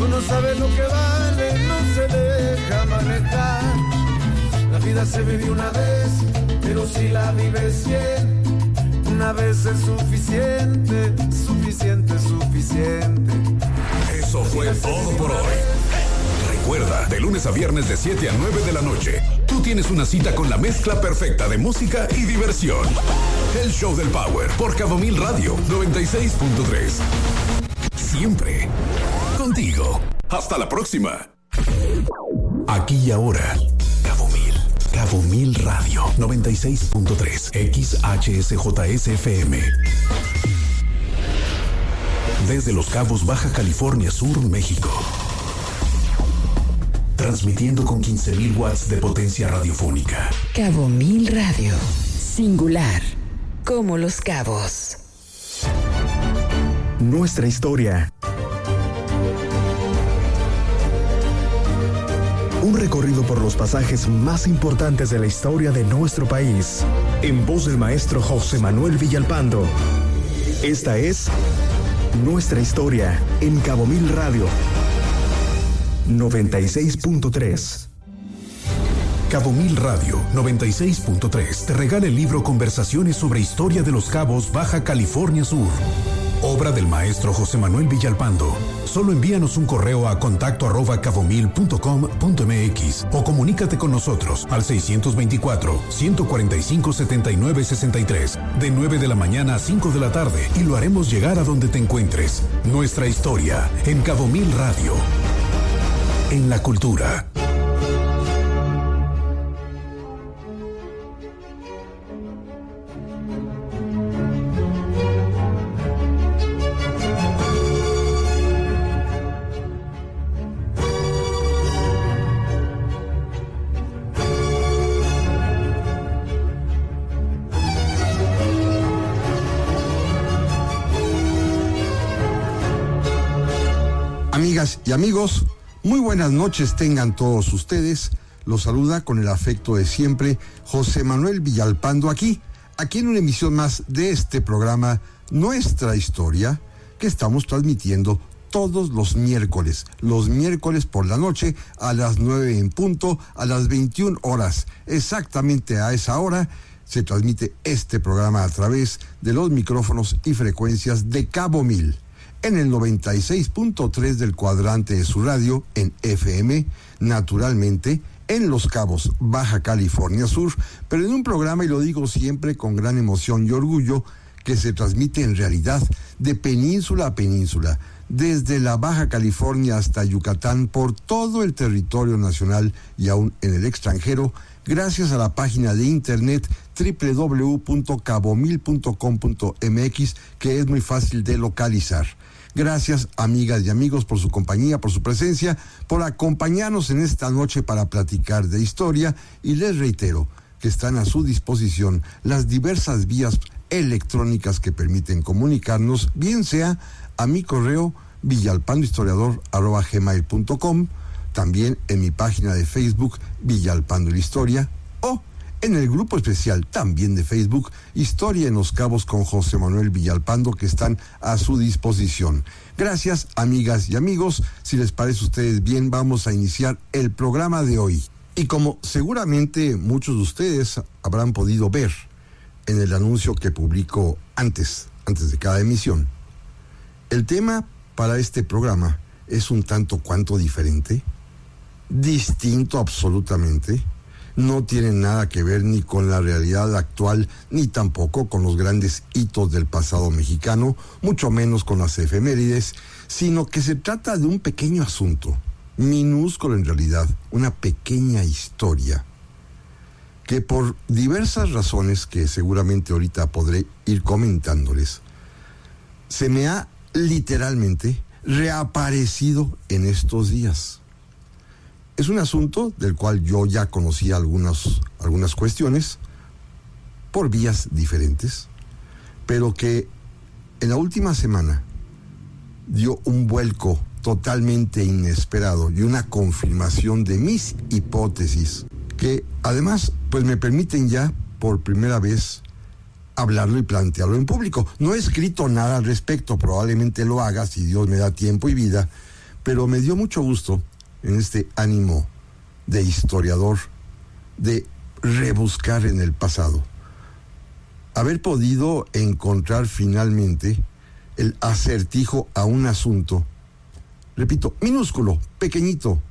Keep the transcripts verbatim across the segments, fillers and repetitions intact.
no sabe lo que vale, no se deja manejar. La vida se vive una vez, pero si la vives cien, una vez es suficiente, suficiente, suficiente. Eso fue todo por hoy. Recuerda, de lunes a viernes de siete a nueve de la noche, tú tienes una cita con la mezcla perfecta de música y diversión. El Show del Power por Cabo Mil Radio noventa y seis punto tres. Siempre contigo. Hasta la próxima. Aquí y ahora, Cabo Mil. Cabo Mil Radio noventa y seis punto tres. X H S J S F M. Desde Los Cabos, Baja California Sur, México. Transmitiendo con quince mil watts de potencia radiofónica. Cabo Mil Radio. Singular. Como Los Cabos. Nuestra historia. Un recorrido por los pasajes más importantes de la historia de nuestro país. En voz del maestro José Manuel Villalpando. Esta es Nuestra Historia en Cabo Mil Radio noventa y seis punto tres. Cabo Mil Radio noventa y seis punto tres te regala el libro Conversaciones sobre Historia de los Cabos, Baja California Sur. Obra del maestro José Manuel Villalpando. Solo envíanos un correo a contacto arroba cabomil punto com punto mx o comunícate con nosotros al seiscientos veinticuatro, ciento cuarenta y cinco, setenta y nueve, sesenta y tres de nueve de la mañana a cinco de la tarde y lo haremos llegar a donde te encuentres. Nuestra Historia en Cabo Mil Radio. En la cultura. Amigas y amigos, muy buenas noches tengan todos ustedes. Los saluda con el afecto de siempre José Manuel Villalpando aquí, aquí en una emisión más de este programa Nuestra Historia, que estamos transmitiendo todos los miércoles, los miércoles por la noche a las nueve en punto, a las veintiuna horas. Exactamente a esa hora se transmite este programa a través de los micrófonos y frecuencias de Cabo Mil. En el noventa y seis punto tres del cuadrante de su radio, en F M, naturalmente, en Los Cabos, Baja California Sur, pero en un programa, y lo digo siempre con gran emoción y orgullo, que se transmite en realidad de península a península, desde la Baja California hasta Yucatán, por todo el territorio nacional y aún en el extranjero, gracias a la página de internet doble u doble u doble u punto cabomil punto com punto m x, que es muy fácil de localizar. Gracias, amigas y amigos, por su compañía, por su presencia, por acompañarnos en esta noche para platicar de historia, y les reitero que están a su disposición las diversas vías electrónicas que permiten comunicarnos, bien sea a mi correo villalpandohistoriador arroba gmail punto com, también en mi página de Facebook Villalpando la Historia, o en el grupo especial también de Facebook Historia en Los Cabos con José Manuel Villalpando, que están a su disposición. Gracias, amigas y amigos. Si les parece a ustedes bien, vamos a iniciar el programa de hoy. Y como seguramente muchos de ustedes habrán podido ver en el anuncio que publico antes, antes de cada emisión, el tema para este programa es un tanto cuanto diferente, distinto absolutamente. No tiene nada que ver ni con la realidad actual, ni tampoco con los grandes hitos del pasado mexicano, mucho menos con las efemérides, sino que se trata de un pequeño asunto, minúsculo en realidad, una pequeña historia, que por diversas razones que seguramente ahorita podré ir comentándoles, se me ha literalmente reaparecido en estos días. Es un asunto del cual yo ya conocía algunas, algunas cuestiones por vías diferentes, pero que en la última semana dio un vuelco totalmente inesperado y una confirmación de mis hipótesis, que además pues me permiten ya por primera vez hablarlo y plantearlo en público. No he escrito nada al respecto, probablemente lo haga si Dios me da tiempo y vida, pero me dio mucho gusto en este ánimo de historiador de rebuscar en el pasado, haber podido encontrar finalmente el acertijo a un asunto, repito, minúsculo, pequeñito,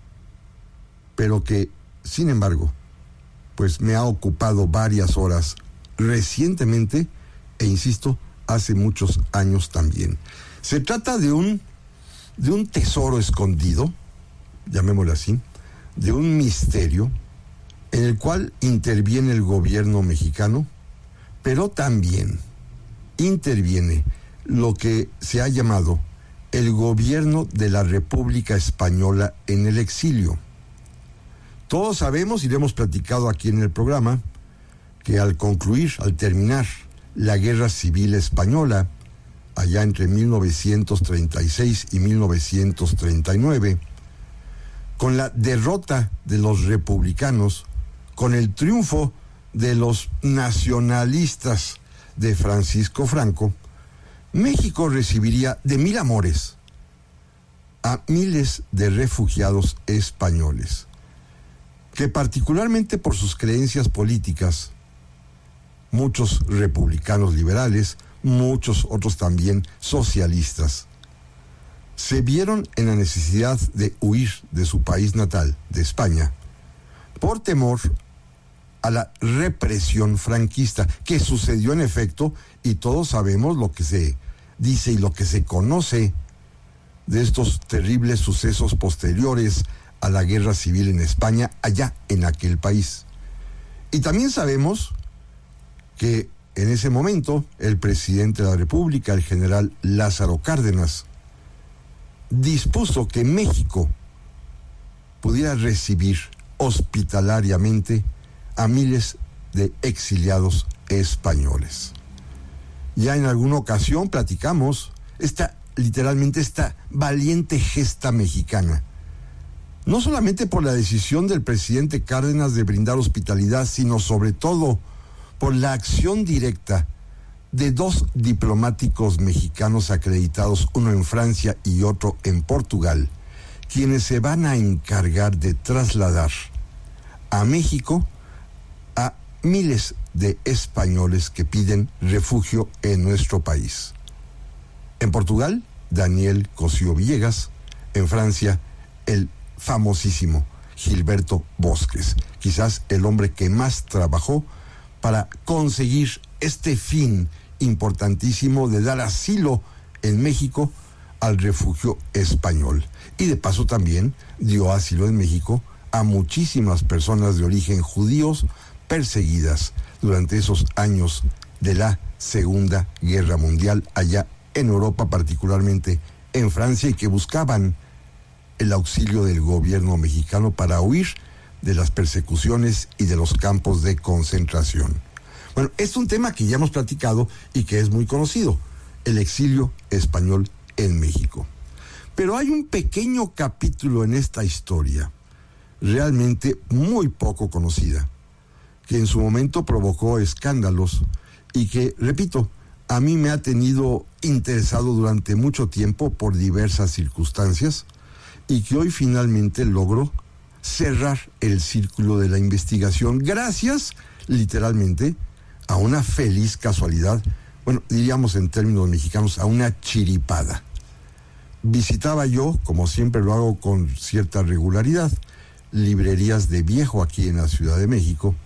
pero que, sin embargo, pues me ha ocupado varias horas recientemente e insisto, hace muchos años también. Se trata de un, de un tesoro escondido, llamémoslo así, de un misterio en el cual interviene el gobierno mexicano, pero también interviene lo que se ha llamado el gobierno de la República Española en el exilio. Todos sabemos, y lo hemos platicado aquí en el programa, que al concluir, al terminar la Guerra Civil Española, allá entre mil novecientos treinta y seis y mil novecientos treinta y nueve, con la derrota de los republicanos, con el triunfo de los nacionalistas de Francisco Franco, México recibiría de mil amores a miles de refugiados españoles, que particularmente por sus creencias políticas, muchos republicanos liberales, muchos otros también socialistas, se vieron en la necesidad de huir de su país natal, de España, por temor a la represión franquista, que sucedió en efecto, y todos sabemos lo que se dice y lo que se conoce de estos terribles sucesos posteriores a la guerra civil en España, allá en aquel país. Y también sabemos que en ese momento el presidente de la República, el general Lázaro Cárdenas, dispuso que México pudiera recibir hospitalariamente a miles de exiliados españoles. Ya en alguna ocasión platicamos esta, literalmente esta valiente gesta mexicana, no solamente por la decisión del presidente Cárdenas de brindar hospitalidad, sino sobre todo por la acción directa de dos diplomáticos mexicanos acreditados, uno en Francia y otro en Portugal, quienes se van a encargar de trasladar a México a miles de españoles que piden refugio en nuestro país. En Portugal, Daniel Cosío Villegas; en Francia, el famosísimo Gilberto Bosques, quizás el hombre que más trabajó para conseguir este fin importantísimo de dar asilo en México al refugio español. Y de paso también dio asilo en México a muchísimas personas de origen judíos perseguidas durante esos años de la Segunda Guerra Mundial allá en Europa, particularmente en Francia, y que buscaban el auxilio del gobierno mexicano para huir de las persecuciones y de los campos de concentración. Bueno, es un tema que ya hemos platicado y que es muy conocido, el exilio español en México. Pero hay un pequeño capítulo en esta historia, realmente muy poco conocida, que en su momento provocó escándalos y que, repito, a mí me ha tenido interesado durante mucho tiempo por diversas circunstancias, y que hoy finalmente logro cerrar el círculo de la investigación gracias, literalmente, a una feliz casualidad, bueno, diríamos en términos mexicanos, a una chiripada. Visitaba yo, como siempre lo hago con cierta regularidad, librerías de viejo aquí en la Ciudad de México,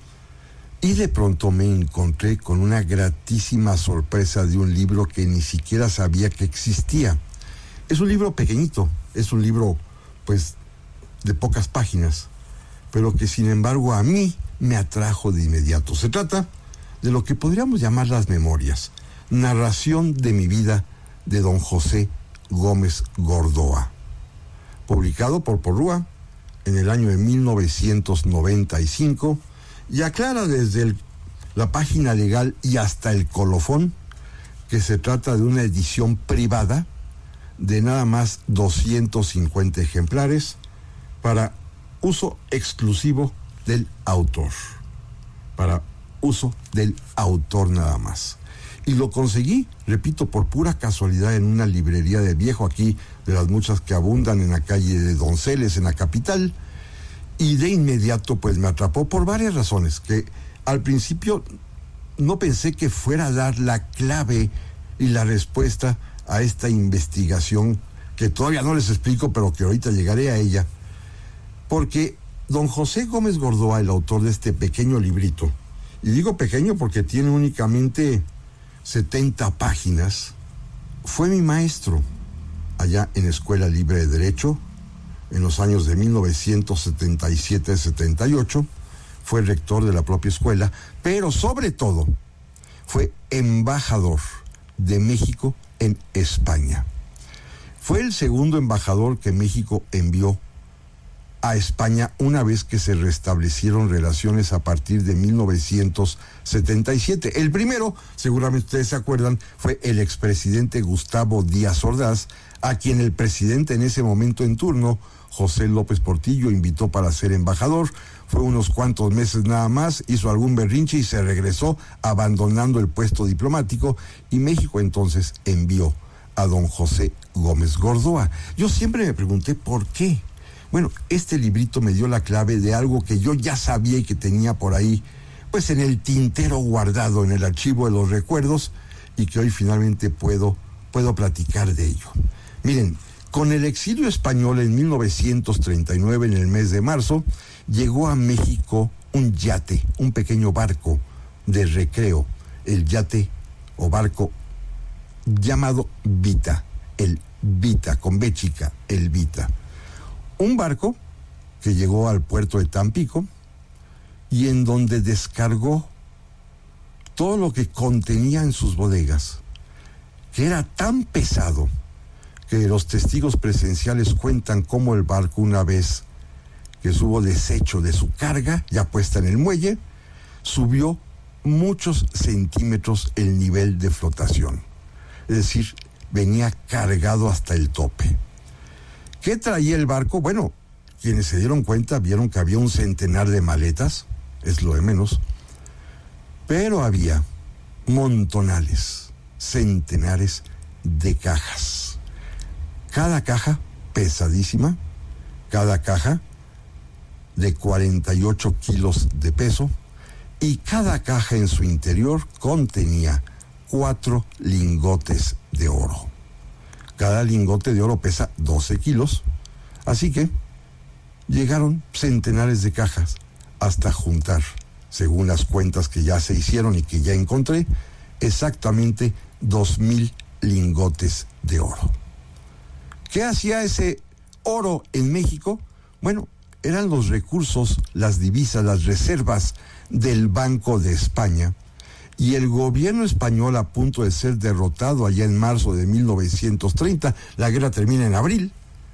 y de pronto me encontré con una gratísima sorpresa de un libro que ni siquiera sabía que existía. Es un libro pequeñito, es un libro, pues, de pocas páginas, pero que sin embargo a mí me atrajo de inmediato. Se trata de lo que podríamos llamar las memorias, narración de mi vida de don José Gómez Gordoa, publicado por Porrúa en el año de mil novecientos noventa y cinco, y aclara desde el, la página legal y hasta el colofón que se trata de una edición privada de nada más doscientos cincuenta ejemplares para uso exclusivo del autor, para uso del autor nada más. Y lo conseguí, repito, por pura casualidad en una librería de viejo aquí, de las muchas que abundan en la calle de Donceles, en la capital. Y de inmediato pues me atrapó por varias razones, que al principio no pensé que fuera a dar la clave y la respuesta a esta investigación, que todavía no les explico, pero que ahorita llegaré a ella. Porque don José Gómez Gordoa, el autor de este pequeño librito, y digo pequeño porque tiene únicamente setenta páginas, fue mi maestro allá en Escuela Libre de Derecho, en los años de mil novecientos setenta y siete a setenta y ocho, fue rector de la propia escuela, pero sobre todo fue embajador de México en España. Fue el segundo embajador que México envió a España una vez que se restablecieron relaciones a partir de mil novecientos setenta y siete. El primero, seguramente ustedes se acuerdan, fue el expresidente Gustavo Díaz Ordaz, a quien el presidente en ese momento en turno, José López Portillo, invitó para ser embajador. Fue unos cuantos meses nada más, hizo algún berrinche y se regresó abandonando el puesto diplomático, y México entonces envió a don José Gómez Gordoa. Yo siempre me pregunté por qué. Bueno, este librito me dio la clave de algo que yo ya sabía y que tenía por ahí, pues en el tintero guardado en el archivo de los recuerdos, y que hoy finalmente puedo, puedo platicar de ello. Miren, con el exilio español en mil novecientos treinta y nueve, en el mes de marzo, llegó a México un yate, un pequeño barco de recreo, el yate o barco llamado Vita, el Vita, con B chica, el Vita. Un barco que llegó al puerto de Tampico y en donde descargó todo lo que contenía en sus bodegas, que era tan pesado que los testigos presenciales cuentan cómo el barco, una vez que hubo deshecho de su carga, ya puesta en el muelle, subió muchos centímetros el nivel de flotación. Es decir, venía cargado hasta el tope. ¿Qué traía el barco? Bueno, quienes se dieron cuenta vieron que había un centenar de maletas, es lo de menos, pero había montonales, centenares de cajas. Cada caja pesadísima, cada caja de cuarenta y ocho kilos de peso, y cada caja en su interior contenía cuatro lingotes de oro. Cada lingote de oro pesa doce kilos, así que llegaron centenares de cajas hasta juntar, según las cuentas que ya se hicieron y que ya encontré, exactamente dos mil lingotes de oro. ¿Qué hacía ese oro en México? Bueno, eran los recursos, las divisas, las reservas del Banco de España, y el gobierno español, a punto de ser derrotado allá en marzo de mil novecientos treinta, la guerra termina en abril,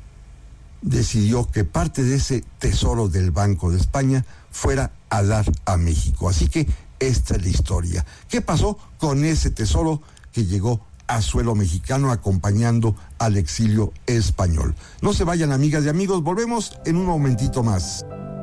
decidió que parte de ese tesoro del Banco de España fuera a dar a México. Así que esta es la historia. ¿Qué pasó con ese tesoro que llegó a suelo mexicano acompañando al exilio español? No se vayan, amigas y amigos, volvemos en un momentito más.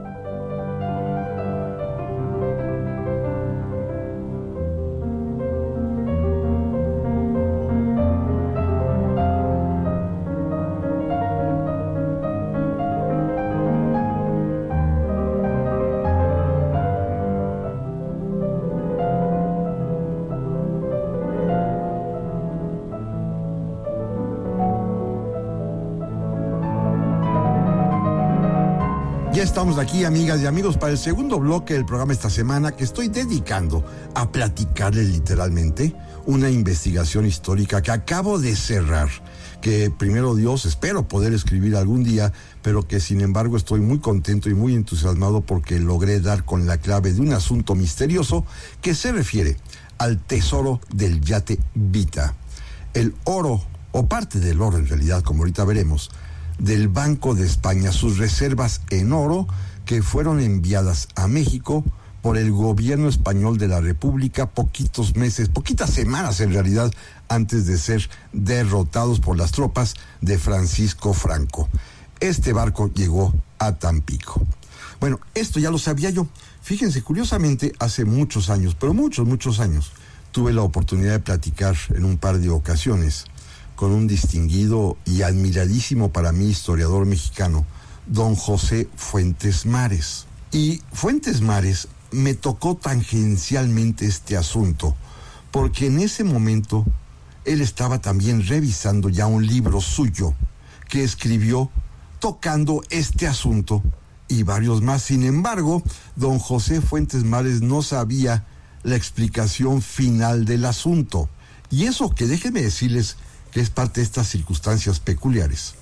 Ya estamos aquí, amigas y amigos, para el segundo bloque del programa esta semana, que estoy dedicando a platicarles literalmente una investigación histórica que acabo de cerrar, que primero Dios espero poder escribir algún día, pero que sin embargo estoy muy contento y muy entusiasmado porque logré dar con la clave de un asunto misterioso que se refiere al tesoro del yate Vita. El oro, o parte del oro en realidad, como ahorita veremos, del Banco de España, sus reservas en oro que fueron enviadas a México por el gobierno español de la República poquitos meses, poquitas semanas en realidad, antes de ser derrotados por las tropas de Francisco Franco. Este barco llegó a Tampico. Bueno, esto ya lo sabía yo. Fíjense, curiosamente, hace muchos años, pero muchos, muchos años, tuve la oportunidad de platicar en un par de ocasiones con un distinguido y admiradísimo para mí historiador mexicano, don José Fuentes Mares. Y Fuentes Mares me tocó tangencialmente este asunto, porque en ese momento él estaba también revisando ya un libro suyo que escribió tocando este asunto y varios más. Sin embargo, don José Fuentes Mares no sabía la explicación final del asunto. Y eso que déjenme decirles que es parte de estas circunstancias peculiares.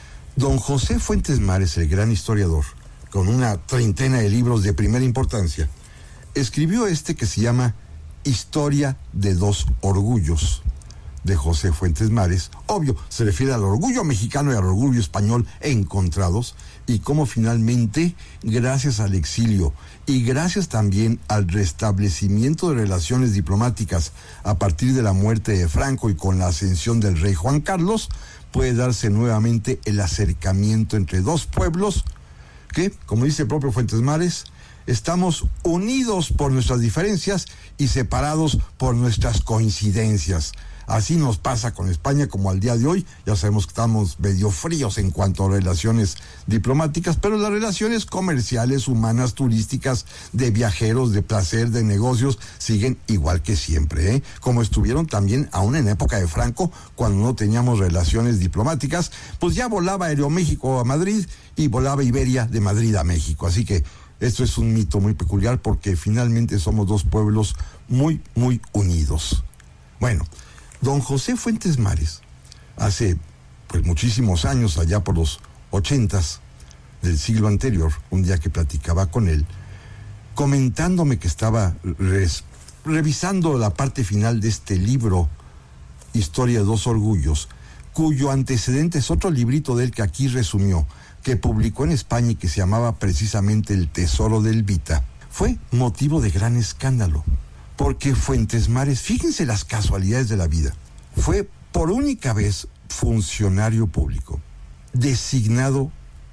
Don José Fuentes Mares, el gran historiador, con una treintena de libros de primera importancia, escribió este que se llama Historia de dos orgullos, de José Fuentes Mares. Obvio, se refiere al orgullo mexicano y al orgullo español encontrados, y cómo finalmente, gracias al exilio y gracias también al restablecimiento de relaciones diplomáticas a partir de la muerte de Franco y con la ascensión del rey Juan Carlos, puede darse nuevamente el acercamiento entre dos pueblos que, como dice el propio Fuentes Mares, estamos unidos por nuestras diferencias y separados por nuestras coincidencias. Así nos pasa con España como al día de hoy. Ya sabemos que estamos medio fríos en cuanto a relaciones diplomáticas, pero las relaciones comerciales, humanas, turísticas, de viajeros, de placer, de negocios, siguen igual que siempre, ¿eh? Como estuvieron también aún en época de Franco, cuando no teníamos relaciones diplomáticas, pues ya volaba Aeroméxico a Madrid y volaba Iberia de Madrid a México. Así que esto es un mito muy peculiar porque finalmente somos dos pueblos muy, muy unidos. Bueno, don José Fuentes Mares, hace pues muchísimos años, allá por los ochentas del siglo anterior, un día que platicaba con él, comentándome que estaba res, revisando la parte final de este libro, Historia de dos orgullos, cuyo antecedente es otro librito de él que aquí resumió, que publicó en España y que se llamaba precisamente El Tesoro del Vita, fue motivo de gran escándalo. Porque Fuentes Mares, fíjense las casualidades de la vida, fue por única vez funcionario público, designado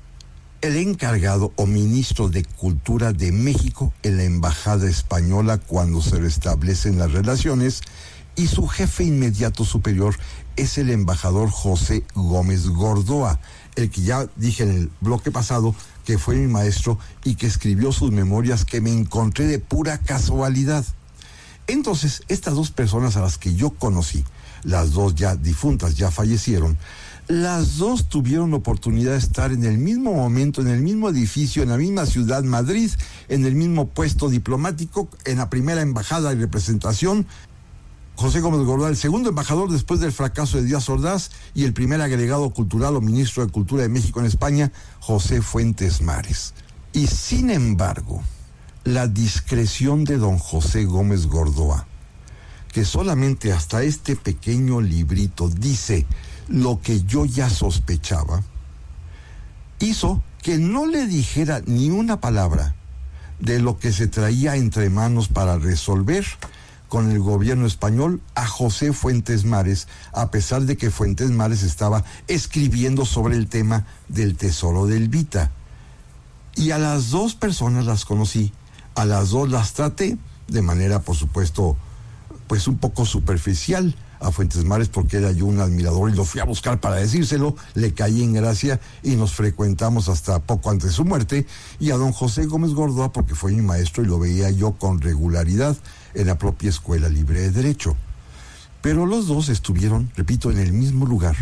el encargado o ministro de Cultura de México en la Embajada Española cuando se restablecen las relaciones, y su jefe inmediato superior es el embajador José Gómez Gordoa, el que ya dije en el bloque pasado que fue mi maestro y que escribió sus memorias que me encontré de pura casualidad. Entonces, estas dos personas a las que yo conocí, las dos ya difuntas, ya fallecieron, las dos tuvieron la oportunidad de estar en el mismo momento, en el mismo edificio, en la misma ciudad, Madrid, en el mismo puesto diplomático, en la primera embajada y representación. José Gómez Gordoa, el segundo embajador después del fracaso de Díaz Ordaz, y el primer agregado cultural o ministro de Cultura de México en España, José Fuentes Mares. Y sin embargo, la discreción de don José Gómez Gordoa, que solamente hasta este pequeño librito dice lo que yo ya sospechaba, hizo que no le dijera ni una palabra de lo que se traía entre manos para resolver con el gobierno español a José Fuentes Mares, a pesar de que Fuentes Mares estaba escribiendo sobre el tema del Tesoro del Vita. Y a las dos personas las conocí, a las dos las traté de manera, por supuesto, pues un poco superficial. A Fuentes Mares porque era yo un admirador y lo fui a buscar para decírselo, le caí en gracia y nos frecuentamos hasta poco antes de su muerte, y a don José Gómez Gordoa porque fue mi maestro y lo veía yo con regularidad en la propia Escuela Libre de Derecho. Pero los dos estuvieron, repito, en el mismo lugar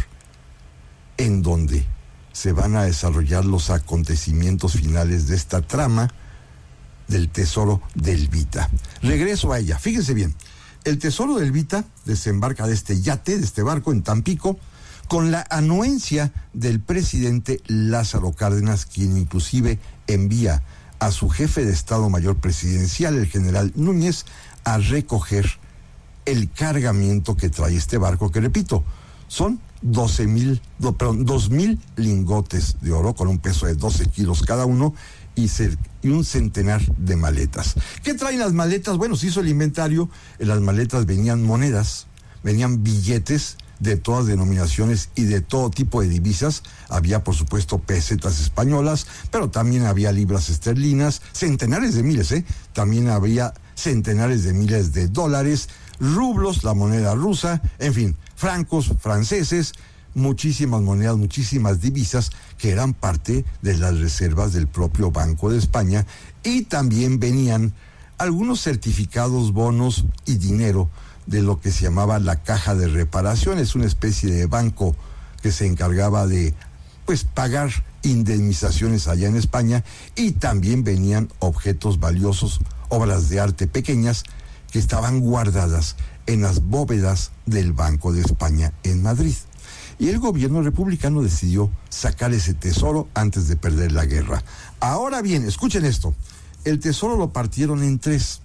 en donde se van a desarrollar los acontecimientos finales de esta trama del Tesoro del Vita. Regreso a ella, fíjense bien. El Tesoro del Vita desembarca de este yate, de este barco en Tampico, con la anuencia del presidente Lázaro Cárdenas, quien inclusive envía a su jefe de Estado Mayor Presidencial, el general Núñez, a recoger el cargamento que trae este barco, que repito, son doce mil, do, perdón, dos mil lingotes de oro con un peso de doce kilos cada uno, Y, se, y un centenar de maletas. ¿Qué traen las maletas? Bueno, se hizo el inventario, en las maletas venían monedas, venían billetes de todas denominaciones y de todo tipo de divisas. Había, por supuesto, pesetas españolas, pero también había libras esterlinas, centenares de miles, ¿eh? También había centenares de miles de dólares, rublos, la moneda rusa, en fin, francos franceses, muchísimas monedas, muchísimas divisas que eran parte de las reservas del propio Banco de España, y también venían algunos certificados, bonos y dinero de lo que se llamaba la Caja de Reparaciones, una especie de banco que se encargaba de pues pagar indemnizaciones allá en España, y también venían objetos valiosos, obras de arte pequeñas que estaban guardadas en las bóvedas del Banco de España en Madrid. Y el gobierno republicano decidió sacar ese tesoro antes de perder la guerra. Ahora bien, escuchen esto, el tesoro lo partieron en tres.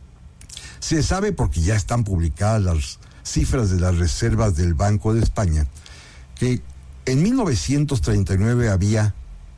Se sabe, porque ya están publicadas las cifras de las reservas del Banco de España, que en mil novecientos treinta y nueve había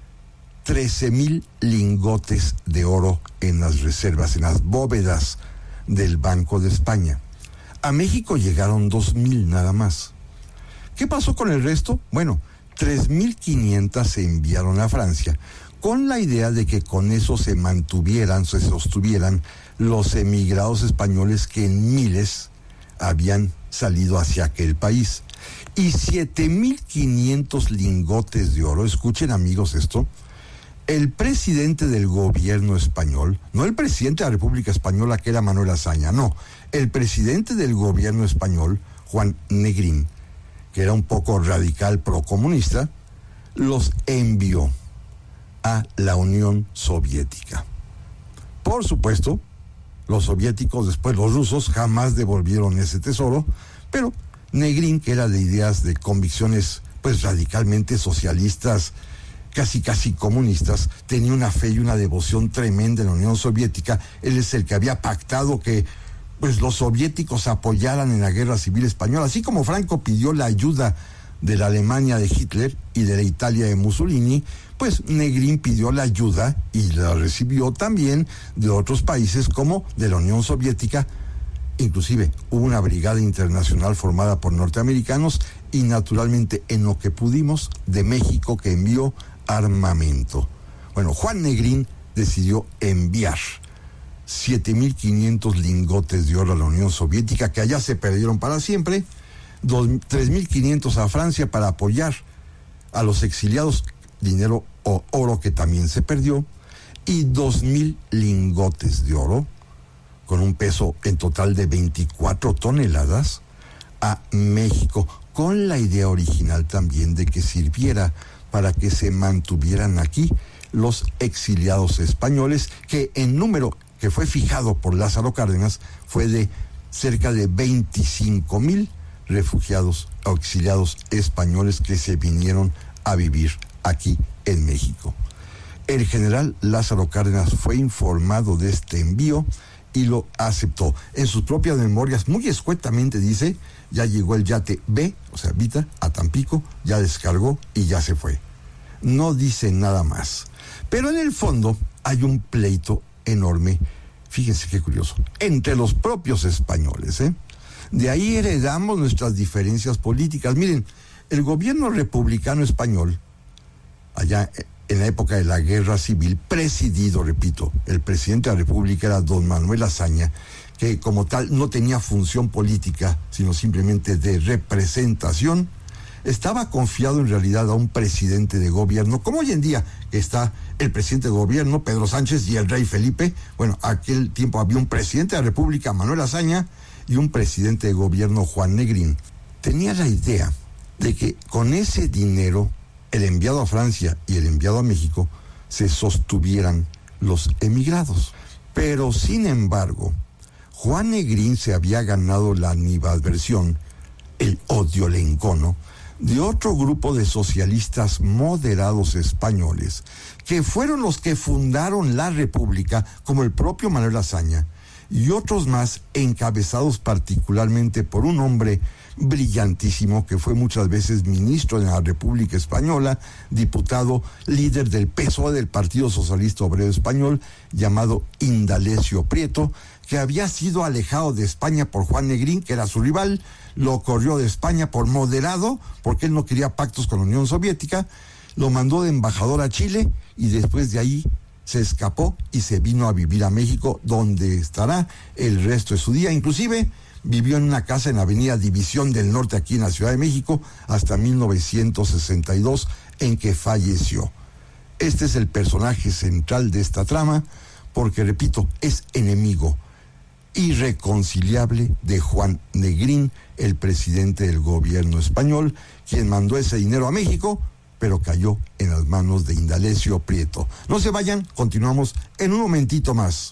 trece mil lingotes de oro en las reservas, en las bóvedas del Banco de España. A México llegaron dos mil nada más. ¿Qué pasó con el resto? Bueno, tres mil quinientas se enviaron a Francia, con la idea de que con eso se mantuvieran, se sostuvieran los emigrados españoles que en miles habían salido hacia aquel país. Y siete mil quinientos lingotes de oro, escuchen amigos esto, el presidente del gobierno español, no el presidente de la República Española que era Manuel Azaña, no, el presidente del gobierno español, Juan Negrín, que era un poco radical procomunista, los envió a la Unión Soviética. Por supuesto, los soviéticos, después los rusos, jamás devolvieron ese tesoro, pero Negrín, que era de ideas, de convicciones pues radicalmente socialistas, casi casi comunistas, tenía una fe y una devoción tremenda en la Unión Soviética. Él es el que había pactado que pues los soviéticos apoyaran en la guerra civil española, así como Franco pidió la ayuda de la Alemania de Hitler y de la Italia de Mussolini, pues Negrín pidió la ayuda y la recibió también de otros países como de la Unión Soviética. Inclusive hubo una brigada internacional formada por norteamericanos y naturalmente en lo que pudimos de México, que envió armamento. Bueno, Juan Negrín decidió enviar siete mil quinientos lingotes de oro a la Unión Soviética, que allá se perdieron para siempre, tres mil quinientos a Francia para apoyar a los exiliados, dinero o oro que también se perdió, y dos mil lingotes de oro, con un peso en total de veinticuatro toneladas, a México, con la idea original también de que sirviera para que se mantuvieran aquí los exiliados españoles, que en número que fue fijado por Lázaro Cárdenas fue de cerca de veinticinco mil refugiados o exiliados españoles que se vinieron a vivir aquí en México. El general Lázaro Cárdenas fue informado de este envío y lo aceptó. En sus propias memorias, muy escuetamente dice, ya llegó el yate B, o sea, Vita, a Tampico, ya descargó y ya se fue. No dice nada más. Pero en el fondo hay un pleito enorme, fíjense qué curioso, entre los propios españoles, ¿eh? De ahí heredamos nuestras diferencias políticas. Miren, el gobierno republicano español, allá en la época de la Guerra Civil, presidido, repito, el presidente de la República era don Manuel Azaña, que como tal no tenía función política, sino simplemente de representación, estaba confiado en realidad a un presidente de gobierno, como hoy en día está el presidente de gobierno, Pedro Sánchez, y el rey Felipe. Bueno, aquel tiempo había un presidente de la República, Manuel Azaña, y un presidente de gobierno, Juan Negrín. Tenía la idea de que con ese dinero, el enviado a Francia y el enviado a México, se sostuvieran los emigrados. Pero, sin embargo, Juan Negrín se había ganado la animadversión, el odio, el encono, de otro grupo de socialistas moderados españoles, que fueron los que fundaron la República, como el propio Manuel Azaña, y otros más encabezados particularmente por un hombre brillantísimo que fue muchas veces ministro de la República Española, diputado, líder del P S O E, del Partido Socialista Obrero Español, llamado Indalecio Prieto, que había sido alejado de España por Juan Negrín, que era su rival, lo corrió de España por moderado, porque él no quería pactos con la Unión Soviética, lo mandó de embajador a Chile y después de ahí se escapó y se vino a vivir a México, donde estará el resto de su día. Inclusive vivió en una casa en la avenida División del Norte, aquí en la Ciudad de México, hasta mil novecientos sesenta y dos, en que falleció. Este es el personaje central de esta trama, porque, repito, es enemigo irreconciliable de Juan Negrín, el presidente del gobierno español, quien mandó ese dinero a México, pero cayó en las manos de Indalecio Prieto. No se vayan, continuamos en un momentito más.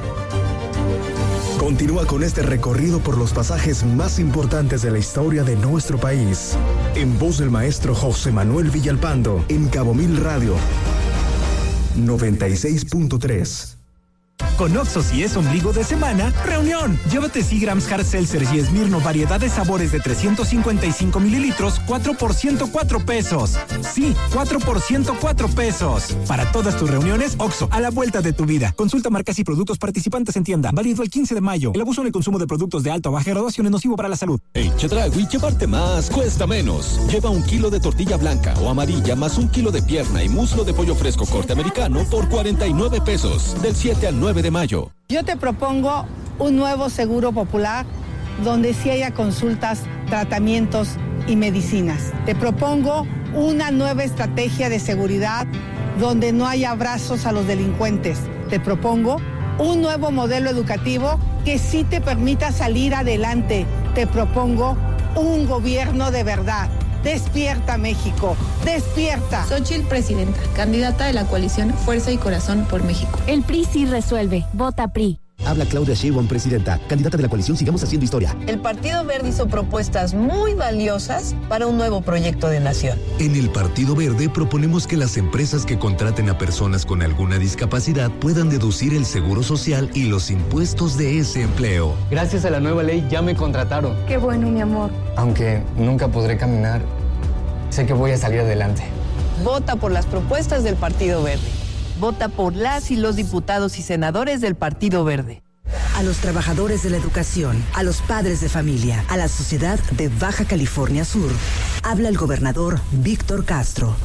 Continúa con este recorrido por los pasajes más importantes de la historia de nuestro país, en voz del maestro José Manuel Villalpando, en Cabo Mil Radio noventa y seis punto tres. Con Oxxo, si es ombligo de semana, reunión. Llévate Seagrams Hard Seltzer y Smirnoff variedad de sabores de trescientos cincuenta y cinco mililitros, cuatro por ciento cuatro pesos. Sí, cuatro por ciento cuatro pesos. Para todas tus reuniones, Oxxo, a la vuelta de tu vida. Consulta marcas y productos participantes en tienda. Válido el quince de mayo. El abuso en el consumo de productos de alta o baja graduación es nocivo para la salud. En Chedraui, llevarte más cuesta menos. Lleva un kilo de tortilla blanca o amarilla más un kilo de pierna y muslo de pollo fresco corte americano por cuarenta y nueve pesos. Del siete al nueve de mayo. Yo te propongo un nuevo seguro popular donde sí haya consultas, tratamientos y medicinas. Te propongo una nueva estrategia de seguridad donde no haya abrazos a los delincuentes. Te propongo un nuevo modelo educativo que sí te permita salir adelante. Te propongo un gobierno de verdad. Despierta, México, despierta. Xóchitl Presidenta, candidata de la coalición Fuerza y Corazón por México. El P R I sí resuelve. Vota P R I. Habla Claudia Sheinbaum, presidenta, candidata de la coalición Sigamos Haciendo Historia. El Partido Verde hizo propuestas muy valiosas para un nuevo proyecto de nación. En el Partido Verde proponemos que las empresas que contraten a personas con alguna discapacidad puedan deducir el seguro social y los impuestos de ese empleo. Gracias a la nueva ley ya me contrataron. Qué bueno, mi amor. Aunque nunca podré caminar, sé que voy a salir adelante. Vota por las propuestas del Partido Verde. Vota por las y los diputados y senadores del Partido Verde. A los trabajadores de la educación, a los padres de familia, a la sociedad de Baja California Sur, habla el gobernador Víctor Castro.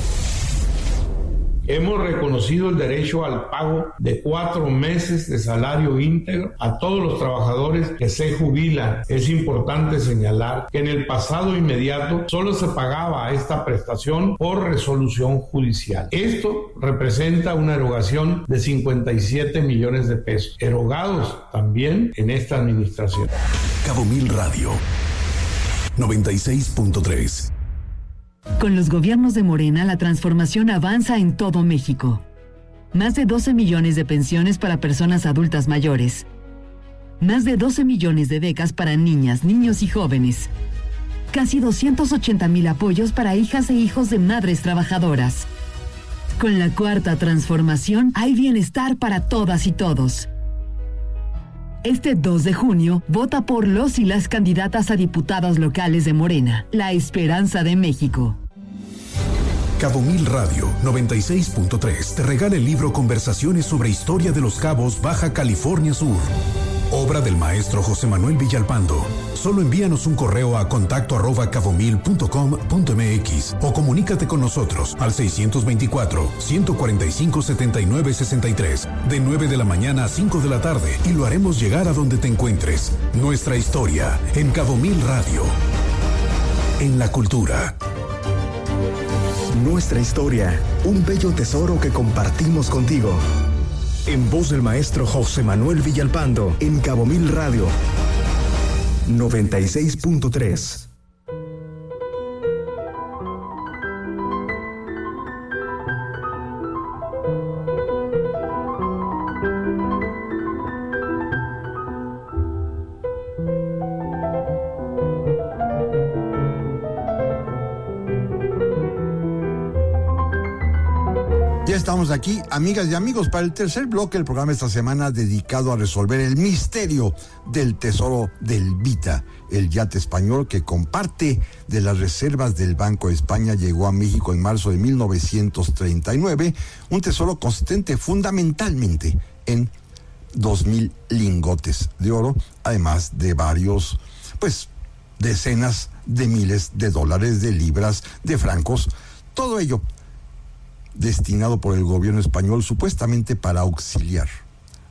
Hemos reconocido el derecho al pago de cuatro meses de salario íntegro a todos los trabajadores que se jubilan. Es importante señalar que en el pasado inmediato solo se pagaba esta prestación por resolución judicial. Esto representa una erogación de cincuenta y siete millones de pesos, erogados también en esta administración. Cabo Mil Radio noventa y seis punto tres. Con los gobiernos de Morena, la transformación avanza en todo México. Más de doce millones de pensiones para personas adultas mayores. Más de doce millones de becas para niñas, niños y jóvenes. Casi doscientos ochenta mil apoyos para hijas e hijos de madres trabajadoras. Con la cuarta transformación hay bienestar para todas y todos. Este dos de junio, vota por los y las candidatas a diputados locales de Morena, la esperanza de México. Cabo Mil Radio noventa y seis punto tres te regala el libro Conversaciones sobre Historia de los Cabos, Baja California Sur. Obra del maestro José Manuel Villalpando. Solo envíanos un correo a contacto arroba cabomil punto com punto mx o comunícate con nosotros al seiscientos veinticuatro, ciento cuarenta y cinco, setenta y nueve sesenta y tres de nueve de la mañana a cinco de la tarde y lo haremos llegar a donde te encuentres. Nuestra historia en Cabo Mil Radio. En la cultura. Nuestra historia, un bello tesoro que compartimos contigo. En voz del maestro José Manuel Villalpando, en Cabo Mil Radio noventa y seis punto tres. Ya estamos aquí, amigas y amigos, para el tercer bloque del programa esta semana dedicado a resolver el misterio del tesoro del Vita, el yate español que con parte de las reservas del Banco de España llegó a México en marzo de mil novecientos treinta y nueve, un tesoro consistente fundamentalmente en dos mil lingotes de oro, además de varios, pues, decenas de miles de dólares, de libras, de francos, todo ello destinado por el gobierno español supuestamente para auxiliar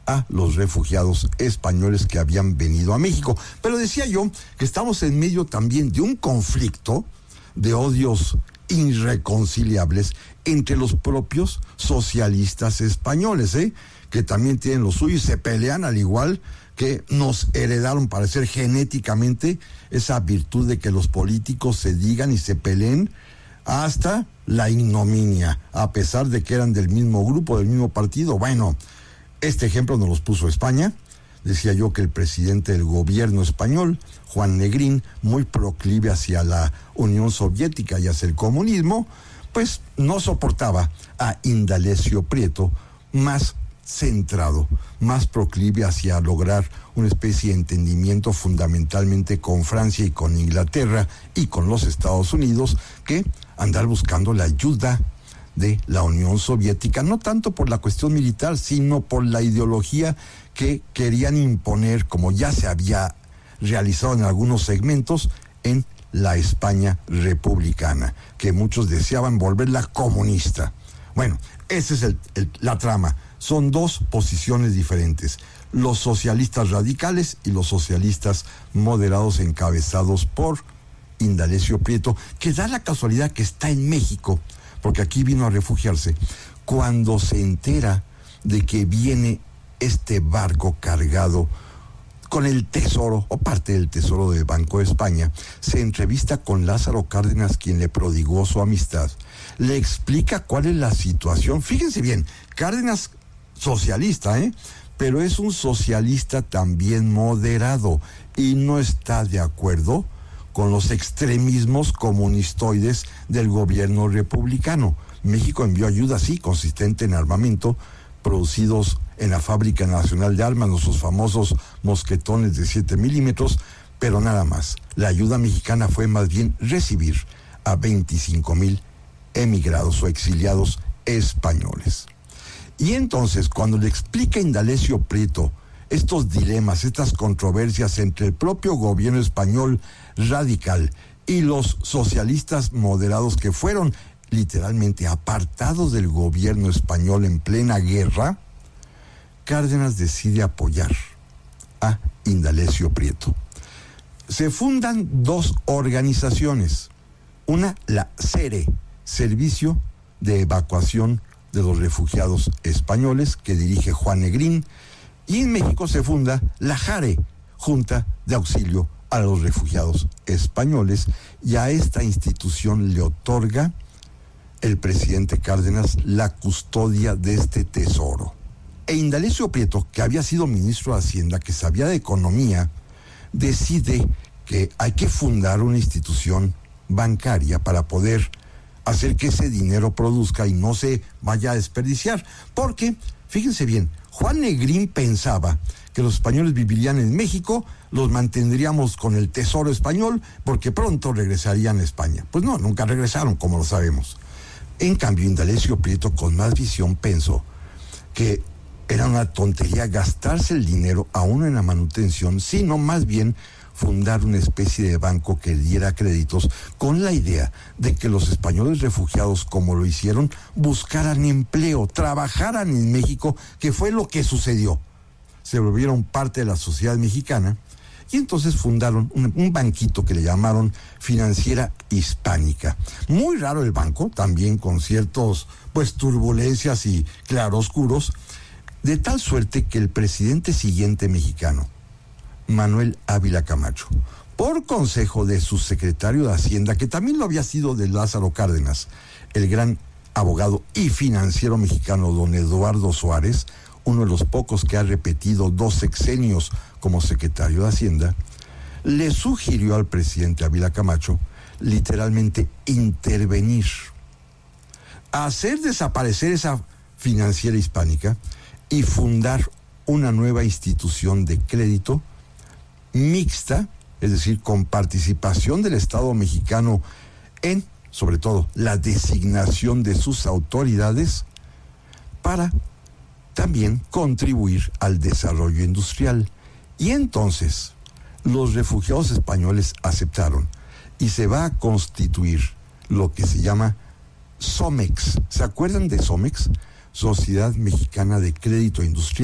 a los refugiados españoles que habían venido a México. Pero decía yo que estamos en medio también de un conflicto de odios irreconciliables entre los propios socialistas españoles, ¿eh? que también tienen lo suyo y se pelean, al igual que nos heredaron, parecer genéticamente, esa virtud de que los políticos se digan y se peleen hasta la ignominia, a pesar de que eran del mismo grupo, del mismo partido. Bueno, este ejemplo nos los puso España. Decía yo que el presidente del gobierno español, Juan Negrín, muy proclive hacia la Unión Soviética y hacia el comunismo, pues no soportaba a Indalecio Prieto, más centrado, más proclive hacia lograr una especie de entendimiento fundamentalmente con Francia y con Inglaterra y con los Estados Unidos, que andar buscando la ayuda de la Unión Soviética, no tanto por la cuestión militar, sino por la ideología que querían imponer, como ya se había realizado en algunos segmentos, en la España republicana, que muchos deseaban volverla comunista. Bueno, esa es el, el, la trama. Son dos posiciones diferentes, los socialistas radicales y los socialistas moderados encabezados por Indalecio Prieto, que da la casualidad que está en México, porque aquí vino a refugiarse, cuando se entera de que viene este barco cargado con el tesoro, o parte del tesoro del Banco de España. Se entrevista con Lázaro Cárdenas, quien le prodigó su amistad, le explica cuál es la situación. Fíjense bien, Cárdenas socialista, ¿eh? pero es un socialista también moderado y no está de acuerdo con los extremismos comunistoides del gobierno republicano. México envió ayuda, sí, consistente en armamento, producidos en la Fábrica Nacional de Armas, nuestros famosos mosquetones de siete milímetros, pero nada más. La ayuda mexicana fue más bien recibir a veinticinco mil emigrados o exiliados españoles. Y entonces, cuando le explica Indalecio Prieto estos dilemas, estas controversias entre el propio gobierno español radical y los socialistas moderados que fueron literalmente apartados del gobierno español en plena guerra, Cárdenas decide apoyar a Indalecio Prieto. Se fundan dos organizaciones, una, la SERE, Servicio de Evacuación de los Refugiados Españoles, que dirige Juan Negrín, y en México se funda la JARE, Junta de Auxilio a los Refugiados Españoles, y a esta institución le otorga el presidente Cárdenas la custodia de este tesoro. E Indalecio Prieto, que había sido ministro de Hacienda, que sabía de economía, decide que hay que fundar una institución bancaria para poder hacer que ese dinero produzca y no se vaya a desperdiciar. Porque, fíjense bien, Juan Negrín pensaba que los españoles vivirían en México, los mantendríamos con el tesoro español, porque pronto regresarían a España. Pues no, nunca regresaron, como lo sabemos. En cambio, Indalecio Prieto, con más visión, pensó que era una tontería gastarse el dinero aún en la manutención, sino más bien fundar una especie de banco que diera créditos, con la idea de que los españoles refugiados, como lo hicieron, buscaran empleo, trabajaran en México, que fue lo que sucedió. Se volvieron parte de la sociedad mexicana y entonces fundaron un, un banquito que le llamaron Financiera Hispánica. Muy raro el banco, también con ciertos pues turbulencias y claroscuros, de tal suerte que el presidente siguiente mexicano, Manuel Ávila Camacho, por consejo de su secretario de Hacienda, que también lo había sido de Lázaro Cárdenas, el gran abogado y financiero mexicano don Eduardo Suárez, uno de los pocos que ha repetido dos sexenios como secretario de Hacienda, le sugirió al presidente Ávila Camacho literalmente intervenir, hacer desaparecer esa Financiera Hispánica y fundar una nueva institución de crédito mixta, es decir, con participación del Estado mexicano en, sobre todo, la designación de sus autoridades, para también contribuir al desarrollo industrial. Y entonces, los refugiados españoles aceptaron y se va a constituir lo que se llama SOMEX. ¿Se acuerdan de SOMEX? Sociedad Mexicana de Crédito Industrial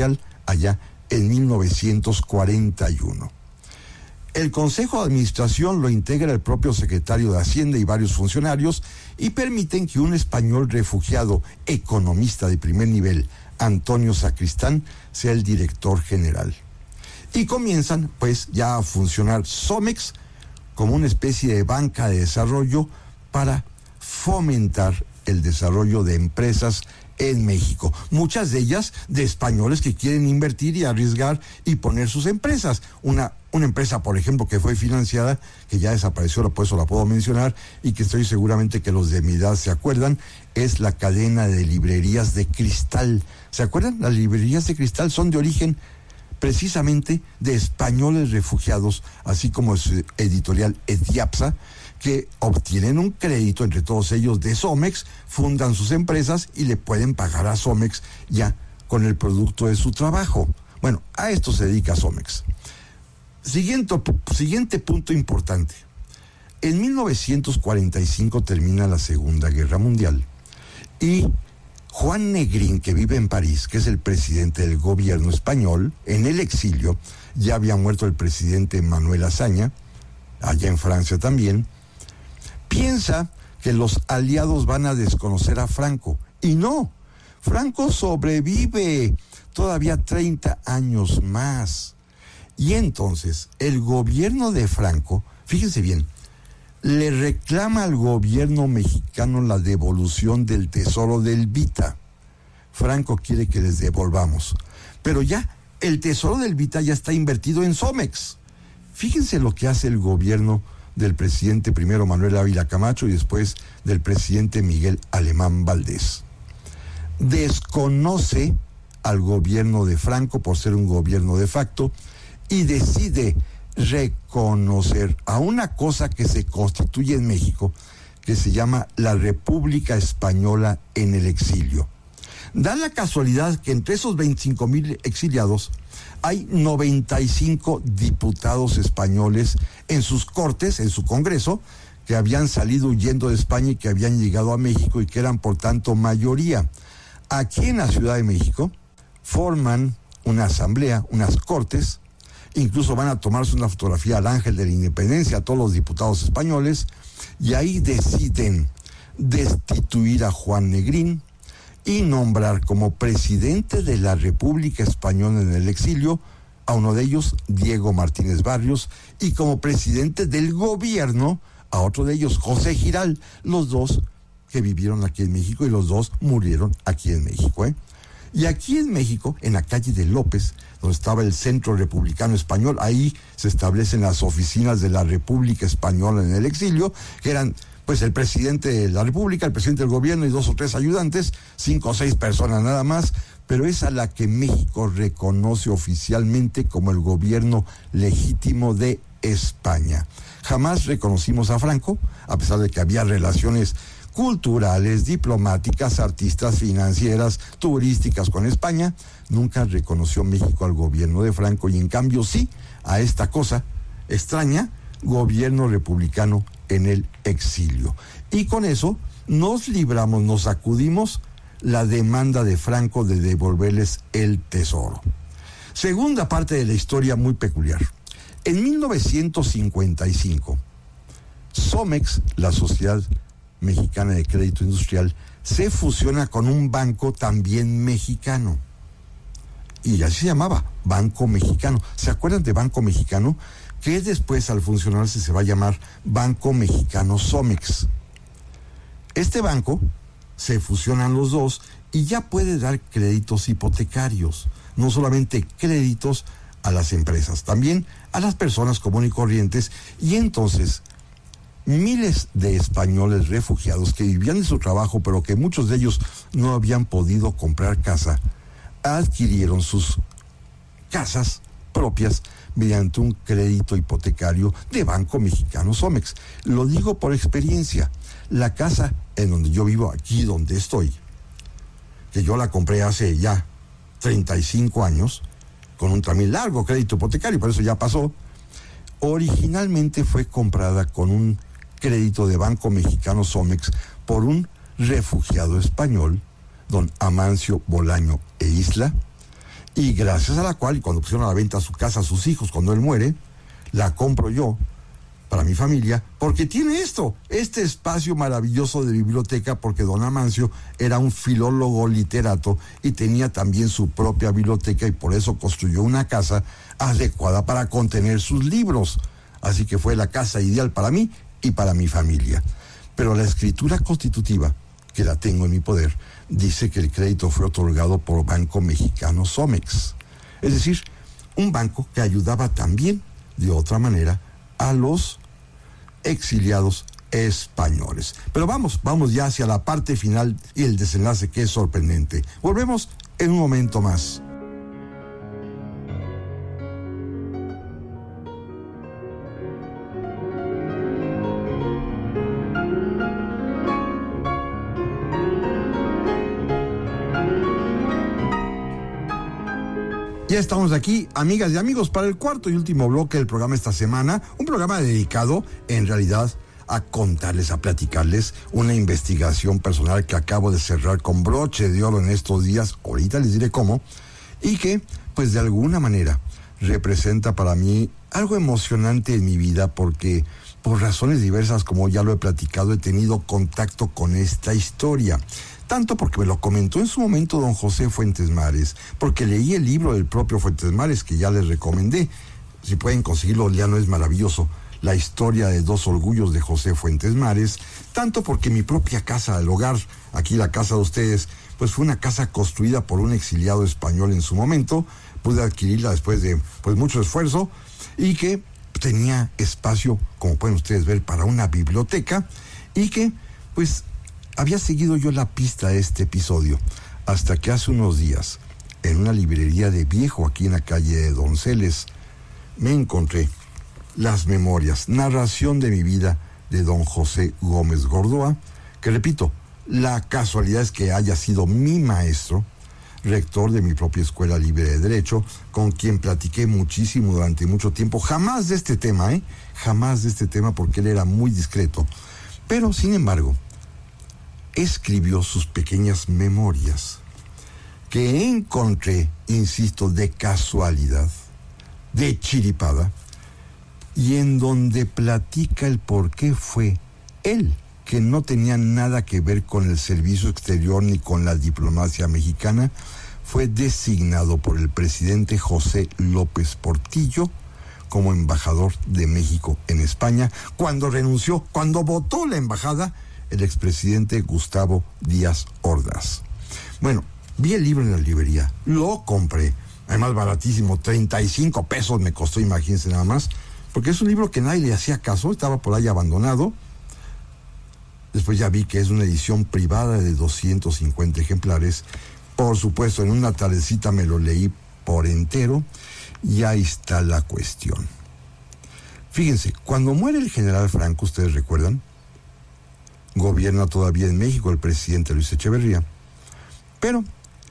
allá en mil novecientos cuarenta y uno. El Consejo de Administración lo integra el propio secretario de Hacienda y varios funcionarios y permiten que un español refugiado, economista de primer nivel, Antonio Sacristán, sea el director general. Y comienzan, pues, ya a funcionar Somex como una especie de banca de desarrollo para fomentar el desarrollo de empresas en México, muchas de ellas de españoles que quieren invertir y arriesgar y poner sus empresas. Una, una empresa, por ejemplo, que fue financiada, que ya desapareció, por eso la puedo mencionar, y que estoy seguramente que los de mi edad se acuerdan, es la cadena de librerías de Cristal. ¿Se acuerdan? Las librerías de Cristal son de origen precisamente de españoles refugiados, así como su editorial Ediapsa, que obtienen un crédito entre todos ellos de Somex, fundan sus empresas y le pueden pagar a Somex ya con el producto de su trabajo. Bueno, a esto se dedica Somex. Siguiente, siguiente punto importante. En mil novecientos cuarenta y cinco termina la Segunda Guerra Mundial y Juan Negrín, que vive en París, que es el presidente del gobierno español, en el exilio, ya había muerto el presidente Manuel Azaña, allá en Francia también, piensa que los aliados van a desconocer a Franco. Y no, Franco sobrevive todavía treinta años más. Y entonces el gobierno de Franco, fíjense bien, le reclama al gobierno mexicano la devolución del tesoro del Vita. Franco quiere que les devolvamos. Pero ya, el tesoro del Vita ya está invertido en Somex. Fíjense lo que hace el gobierno del presidente primero Manuel Ávila Camacho y después del presidente Miguel Alemán Valdés. Desconoce al gobierno de Franco por ser un gobierno de facto y decide reconocer a una cosa que se constituye en México, que se llama la República Española en el exilio. Da la casualidad que entre esos veinticinco mil exiliados hay noventa y cinco diputados españoles en sus cortes, en su Congreso, que habían salido huyendo de España y que habían llegado a México y que eran por tanto mayoría. Aquí en la Ciudad de México forman una asamblea, unas cortes, incluso van a tomarse una fotografía al Ángel de la Independencia a todos los diputados españoles, y ahí deciden destituir a Juan Negrín y nombrar como presidente de la República Española en el exilio a uno de ellos, Diego Martínez Barrios, y como presidente del gobierno a otro de ellos, José Giral, los dos que vivieron aquí en México y los dos murieron aquí en México, ¿eh? Y aquí en México, en la calle de López, donde estaba el Centro Republicano Español, ahí se establecen las oficinas de la República Española en el exilio, que eran pues el presidente de la República, el presidente del gobierno y dos o tres ayudantes, cinco o seis personas nada más, pero es a la que México reconoce oficialmente como el gobierno legítimo de España. Jamás reconocimos a Franco, a pesar de que había relaciones culturales, diplomáticas, artistas, financieras, turísticas con España. Nunca reconoció México al gobierno de Franco y en cambio sí a esta cosa extraña, gobierno republicano en el exilio. Y con eso nos libramos, nos sacudimos la demanda de Franco de devolverles el tesoro. Segunda parte de la historia muy peculiar. En mil novecientos cincuenta y cinco, Somex, la Sociedad Mexicana de Crédito Industrial, se fusiona con un banco también mexicano. Y así se llamaba, Banco Mexicano. ¿Se acuerdan de Banco Mexicano? Que después, al funcionarse, se va a llamar Banco Mexicano Somex. Este banco, se fusionan los dos y ya puede dar créditos hipotecarios. No solamente créditos a las empresas, también a las personas comunes y corrientes. Y entonces, miles de españoles refugiados que vivían de su trabajo, pero que muchos de ellos no habían podido comprar casa, adquirieron sus casas propias mediante un crédito hipotecario de Banco Mexicano Somex. Lo digo por experiencia. La casa en donde yo vivo, aquí donde estoy, que yo la compré hace ya treinta y cinco años, con un también largo crédito hipotecario, por eso ya pasó, originalmente fue comprada con un crédito de Banco Mexicano Somex por un refugiado español, don Amancio Bolaño e Isla, y gracias a la cual, cuando pusieron a la venta su casa a sus hijos cuando él muere, la compro yo para mi familia, porque tiene esto, este espacio maravilloso de biblioteca, porque don Amancio era un filólogo literato y tenía también su propia biblioteca, y por eso construyó una casa adecuada para contener sus libros. Así que fue la casa ideal para mí y para mi familia. Pero la escritura constitutiva, que la tengo en mi poder, dice que el crédito fue otorgado por Banco Mexicano Somex. Es decir, un banco que ayudaba también, de otra manera, a los exiliados españoles. Pero vamos, vamos ya hacia la parte final y el desenlace, que es sorprendente. Volvemos en un momento más. Ya estamos aquí, amigas y amigos, para el cuarto y último bloque del programa esta semana, un programa dedicado, en realidad, a contarles, a platicarles una investigación personal que acabo de cerrar con broche de oro en estos días, ahorita les diré cómo, y que, pues de alguna manera, representa para mí algo emocionante en mi vida, porque por razones diversas, como ya lo he platicado, he tenido contacto con esta historia. Tanto porque me lo comentó en su momento don José Fuentes Mares, porque leí el libro del propio Fuentes Mares, que ya les recomendé. Si pueden conseguirlo, ya no es maravilloso. La historia de dos orgullos de José Fuentes Mares, tanto porque mi propia casa, el hogar, aquí la casa de ustedes, pues fue una casa construida por un exiliado español en su momento. Pude adquirirla después de pues mucho esfuerzo, y que tenía espacio, como pueden ustedes ver, para una biblioteca, y que pues había seguido yo la pista de este episodio hasta que hace unos días, en una librería de viejo aquí en la calle de Donceles, me encontré las memorias, narración de mi vida de don José Gómez Gordoa, que repito, la casualidad es que haya sido mi maestro, rector de mi propia Escuela Libre de Derecho, con quien platiqué muchísimo durante mucho tiempo, jamás de este tema, ¿eh? Jamás de este tema, porque él era muy discreto. Pero, sin embargo, escribió sus pequeñas memorias, que encontré, insisto, de casualidad, de chiripada, y en donde platica el por qué fue él, que no tenía nada que ver con el servicio exterior ni con la diplomacia mexicana, fue designado por el presidente José López Portillo como embajador de México en España, cuando renunció, cuando votó la embajada el expresidente Gustavo Díaz Ordaz. Bueno, vi el libro en la librería, lo compré, además baratísimo, treinta y cinco pesos me costó, imagínense nada más, porque es un libro que nadie le hacía caso, estaba por ahí abandonado. Después ya vi que es una edición privada de doscientos cincuenta ejemplares. Por supuesto, en una tardecita me lo leí por entero, y ahí está la cuestión. Fíjense, cuando muere el general Franco, ustedes recuerdan, gobierna todavía en México el presidente Luis Echeverría, pero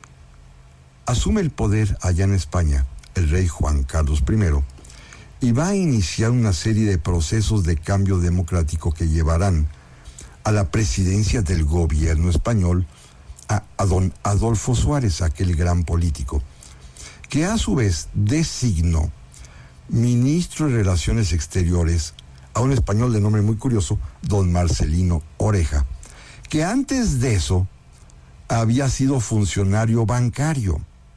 asume el poder allá en España el rey Juan Carlos primero, y va a iniciar una serie de procesos de cambio democrático que llevarán a la presidencia del gobierno español a, a don Adolfo Suárez, aquel gran político, que a su vez designó ministro de Relaciones Exteriores a un español de nombre muy curioso, don Marcelino Oreja, que antes de eso había sido funcionario bancario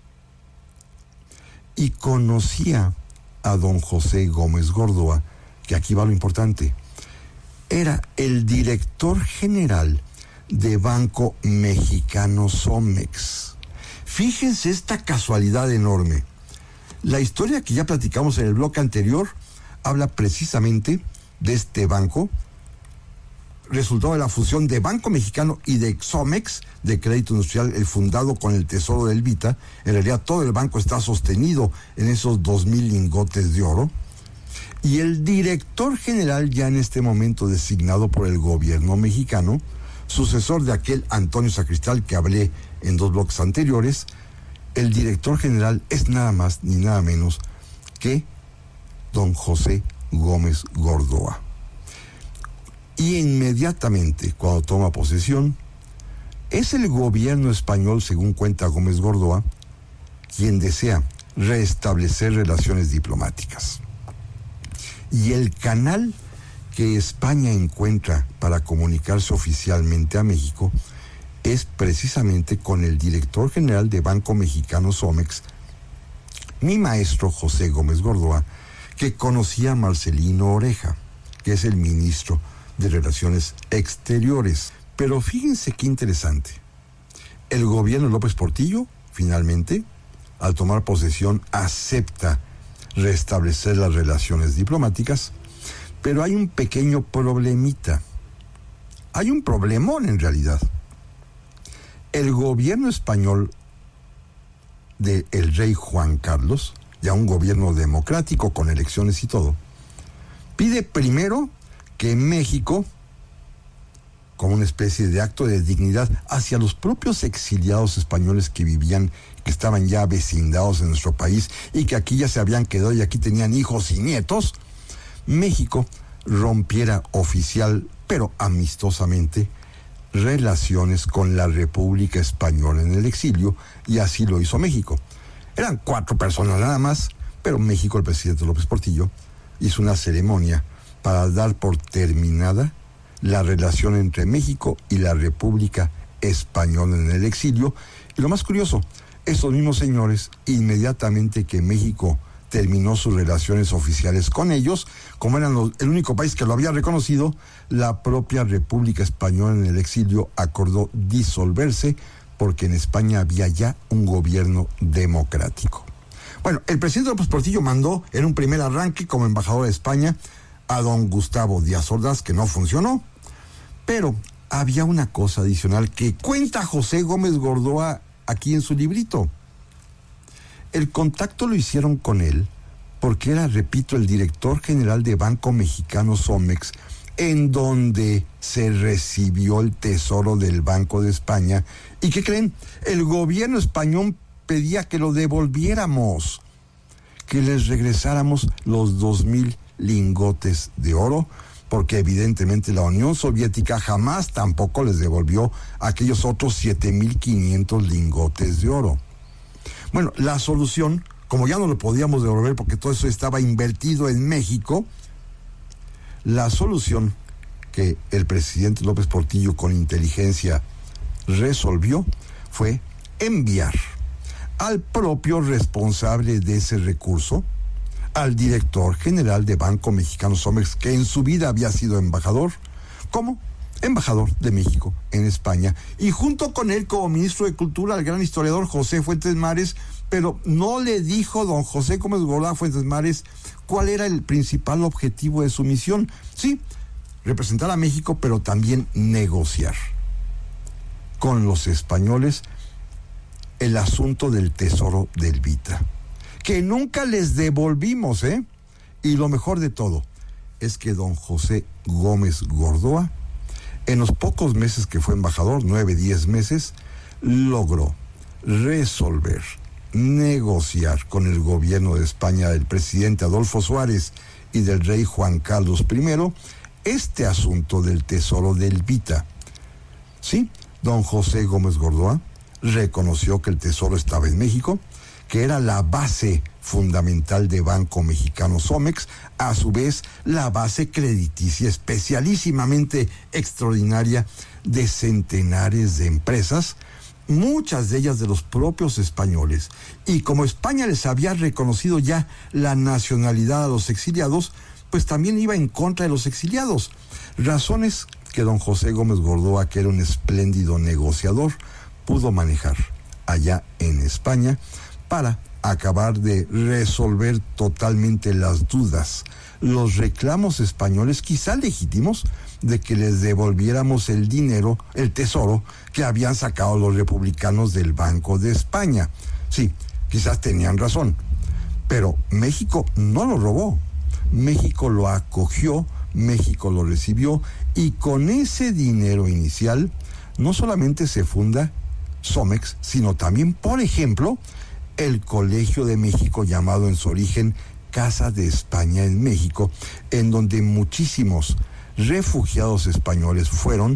y conocía a don José Gómez Gordoa, que aquí va lo importante, era el director general de Banco Mexicano Somex. Fíjense esta casualidad enorme. La historia que ya platicamos en el bloque anterior habla precisamente de este banco, resultado de la fusión de Banco Mexicano y de Somex, de Crédito Industrial, el fundado con el tesoro de Elvita. En realidad todo el banco está sostenido en esos dos mil lingotes de oro. Y el director general, ya en este momento designado por el gobierno mexicano, sucesor de aquel Antonio Sacristal que hablé en dos bloques anteriores, el director general es nada más ni nada menos que don José Gómez Gordoa. Y inmediatamente, cuando toma posesión, es el gobierno español, según cuenta Gómez Gordoa, quien desea restablecer relaciones diplomáticas. Y el canal que España encuentra para comunicarse oficialmente a México es precisamente con el director general de Banco Mexicano Somex, mi maestro José Gómez Gordoa, que conocía a Marcelino Oreja, que es el ministro de Relaciones Exteriores. Pero fíjense qué interesante. El gobierno de López Portillo, finalmente, al tomar posesión, acepta restablecer las relaciones diplomáticas, pero hay un pequeño problemita. Hay un problemón en realidad. El gobierno español del rey Juan Carlos, ya un gobierno democrático con elecciones y todo, pide primero que México, como una especie de acto de dignidad hacia los propios exiliados españoles que vivían, que estaban ya vecindados en nuestro país y que aquí ya se habían quedado y aquí tenían hijos y nietos, México rompiera oficial, pero amistosamente, relaciones con la República Española en el exilio, y así lo hizo México. Eran cuatro personas nada más, pero México, el presidente López Portillo, hizo una ceremonia para dar por terminada la relación entre México y la República Española en el exilio. Y lo más curioso, estos mismos señores, inmediatamente que México terminó sus relaciones oficiales con ellos, como eran los, el único país que lo había reconocido, la propia República Española en el exilio acordó disolverse porque en España había ya un gobierno democrático. Bueno, el presidente López Portillo mandó en un primer arranque como embajador de España a don Gustavo Díaz Ordaz, que no funcionó, pero había una cosa adicional que cuenta José Gómez Gordoa aquí en su librito. El contacto lo hicieron con él porque era, repito, el director general de Banco Mexicano Somex, en donde se recibió el tesoro del Banco de España. ¿Y qué creen? El gobierno español pedía que lo devolviéramos, que les regresáramos los dos mil lingotes de oro, porque evidentemente la Unión Soviética jamás tampoco les devolvió aquellos otros siete mil quinientos lingotes de oro. Bueno, la solución, como ya no lo podíamos devolver porque todo eso estaba invertido en México, la solución que el presidente López Portillo con inteligencia resolvió fue enviar al propio responsable de ese recurso, al director general de Banco Mexicano Somex, que en su vida había sido embajador, como embajador de México en España, y junto con él como ministro de Cultura al gran historiador José Fuentes Mares, pero no le dijo don José Gómez Gordoa Fuentes Mares cuál era el principal objetivo de su misión. Sí, representar a México, pero también negociar con los españoles el asunto del tesoro de Elvita, que nunca les devolvimos, ¿eh? Y lo mejor de todo es que don José Gómez Gordoa, en los pocos meses que fue embajador, nueve, diez meses, logró resolver, negociar con el gobierno de España del presidente Adolfo Suárez y del rey Juan Carlos primero este asunto del tesoro de Elvita. Sí, don José Gómez Gordoa reconoció que el tesoro estaba en México, que era la base fundamental de Banco Mexicano Somex, a su vez la base crediticia especialísimamente extraordinaria de centenares de empresas, muchas de ellas de los propios españoles. Y como España les había reconocido ya la nacionalidad a los exiliados, pues también iba en contra de los exiliados. Razones que don José Gómez Gordoa, que era un espléndido negociador, pudo manejar allá en España para acabar de resolver totalmente las dudas, los reclamos españoles, quizá legítimos, de que les devolviéramos el dinero, el tesoro que habían sacado los republicanos del Banco de España. Sí, quizás tenían razón, pero México no lo robó, México lo acogió, México lo recibió, y con ese dinero inicial no solamente se funda Somex, sino también, por ejemplo, el Colegio de México, llamado en su origen Casa de España en México, en donde muchísimos refugiados españoles fueron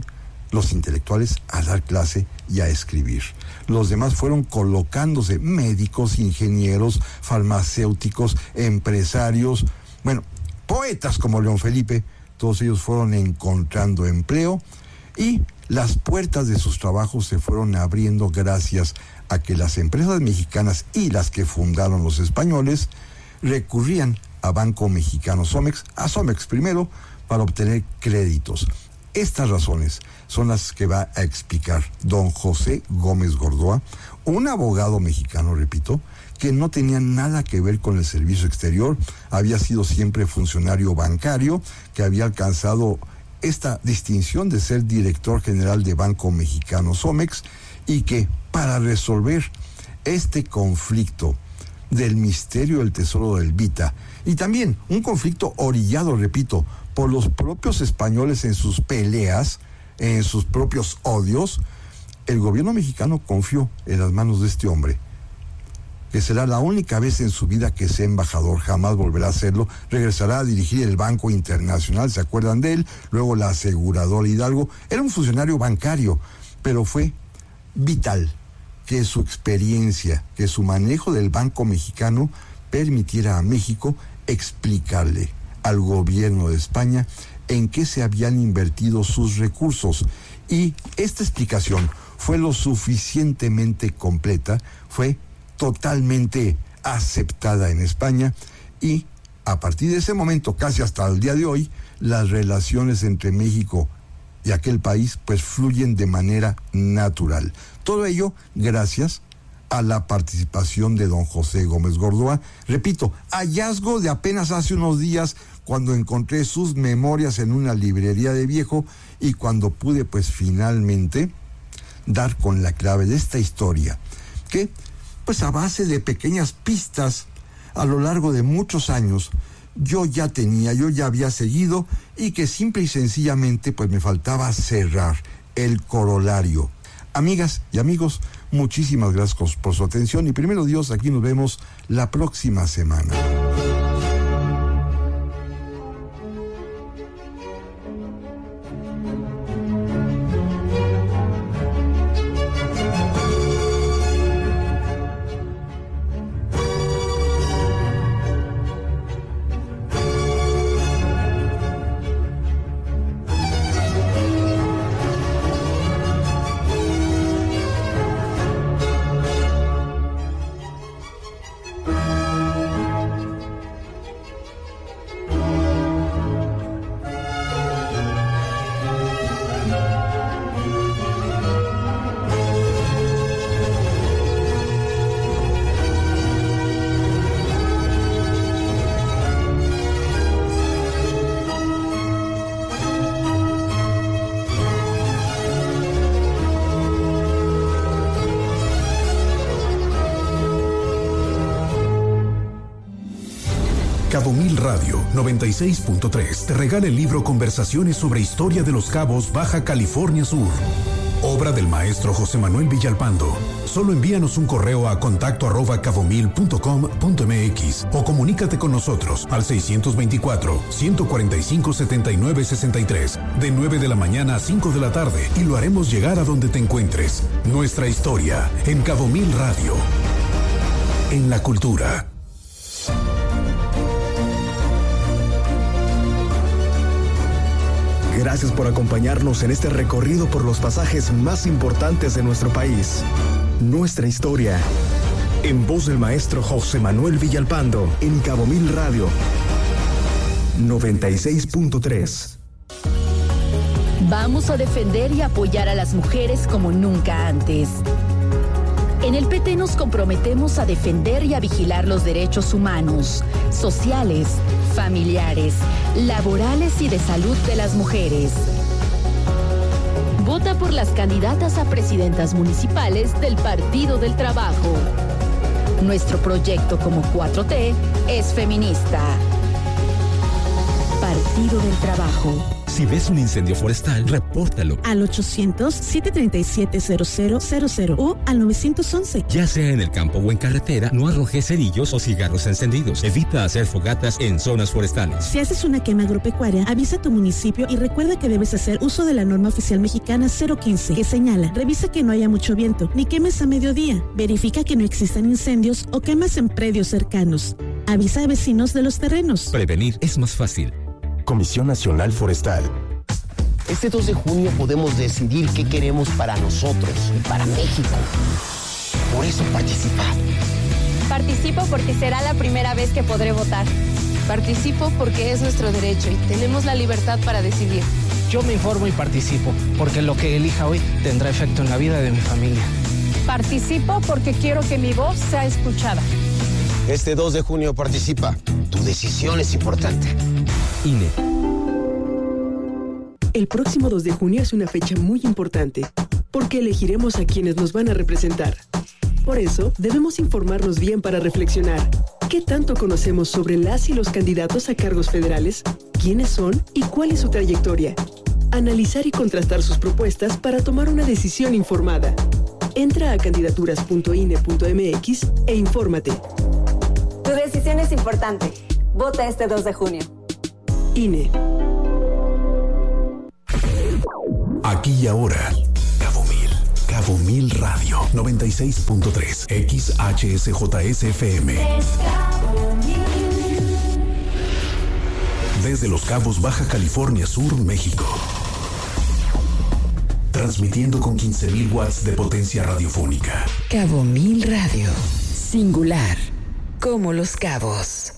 los intelectuales a dar clase y a escribir. Los demás fueron colocándose, médicos, ingenieros, farmacéuticos, empresarios, bueno, poetas como León Felipe, todos ellos fueron encontrando empleo y las puertas de sus trabajos se fueron abriendo gracias a que las empresas mexicanas y las que fundaron los españoles recurrían a Banco Mexicano Somex, a Somex primero, para obtener créditos. Estas razones son las que va a explicar don José Gómez Gordoa, un abogado mexicano, repito, que no tenía nada que ver con el servicio exterior, había sido siempre funcionario bancario, que había alcanzado esta distinción de ser director general de Banco Mexicano Somex y que para resolver este conflicto del misterio del tesoro del Vita y también un conflicto orillado, repito, por los propios españoles en sus peleas, en sus propios odios, el gobierno mexicano confió en las manos de este hombre, que será la única vez en su vida que sea embajador, jamás volverá a hacerlo, regresará a dirigir el Banco Internacional, ¿se acuerdan de él? Luego la aseguradora Hidalgo, era un funcionario bancario, pero fue vital que su experiencia, que su manejo del Banco Mexicano permitiera a México explicarle al gobierno de España en qué se habían invertido sus recursos. Y esta explicación fue lo suficientemente completa, fue totalmente aceptada en España y a partir de ese momento, casi hasta el día de hoy, las relaciones entre México y aquel país pues fluyen de manera natural. Todo ello gracias a la participación de don José Gómez Gordoa. Repito, hallazgo de apenas hace unos días cuando encontré sus memorias en una librería de viejo y cuando pude pues finalmente dar con la clave de esta historia, que pues a base de pequeñas pistas a lo largo de muchos años yo ya tenía, yo ya había seguido y que simple y sencillamente pues me faltaba cerrar el corolario. Amigas y amigos, muchísimas gracias por su atención y primero Dios, aquí nos vemos la próxima semana. Cabo Mil Radio noventa y seis punto tres te regala el libro Conversaciones sobre Historia de los Cabos, Baja California Sur. Obra del maestro José Manuel Villalpando. Solo envíanos un correo a contacto arroba cabomil punto com punto mx o comunícate con nosotros al seiscientos veinticuatro, ciento cuarenta y cinco, setenta y nueve, sesenta y tres de nueve de la mañana a cinco de la tarde y lo haremos llegar a donde te encuentres. Nuestra historia en Cabo Mil Radio. En la cultura. Gracias por acompañarnos en este recorrido por los pasajes más importantes de nuestro país. Nuestra historia. En voz del maestro José Manuel Villalpando, en Cabo Mil Radio noventa y seis punto tres. Vamos a defender y apoyar a las mujeres como nunca antes. En el P T nos comprometemos a defender y a vigilar los derechos humanos, sociales, familiares, laborales y de salud de las mujeres. Vota por las candidatas a presidentas municipales del Partido del Trabajo. Nuestro proyecto como cuatro T es feminista. Partido del Trabajo. Si ves un incendio forestal, repórtalo. Al ochocientos, siete treinta y siete, cero cero cero cero o al nueve once. Ya sea en el campo o en carretera, no arrojes cerillos o cigarros encendidos. Evita hacer fogatas en zonas forestales. Si haces una quema agropecuaria, avisa a tu municipio y recuerda que debes hacer uso de la norma oficial mexicana cero quince, que señala: revisa que no haya mucho viento, ni quemes a mediodía. Verifica que no existan incendios o quemas en predios cercanos. Avisa a vecinos de los terrenos. Prevenir es más fácil. Comisión Nacional Forestal. Este dos de junio podemos decidir qué queremos para nosotros y para México. Por eso participa. Participo porque será la primera vez que podré votar. Participo porque es nuestro derecho y tenemos la libertad para decidir. Yo me informo y participo, porque lo que elija hoy tendrá efecto en la vida de mi familia. Participo porque quiero que mi voz sea escuchada. Este dos de junio participa. Tu decisión es importante. I N E. El próximo dos de junio es una fecha muy importante, porque elegiremos a quienes nos van a representar. Por eso, debemos informarnos bien para reflexionar. ¿Qué tanto conocemos sobre las y los candidatos a cargos federales? ¿Quiénes son y cuál es su trayectoria? Analizar y contrastar sus propuestas para tomar una decisión informada. Entra a candidaturas punto i n e punto m x e infórmate. Tu decisión es importante. Vota este dos de junio. I N E. Aquí y ahora, Cabo Mil, Cabo Mil Radio, noventa y seis punto tres, X H S J S F M. Desde Los Cabos, Baja California Sur, México. Transmitiendo con quince mil watts de potencia radiofónica. Cabo Mil Radio, singular, como Los Cabos.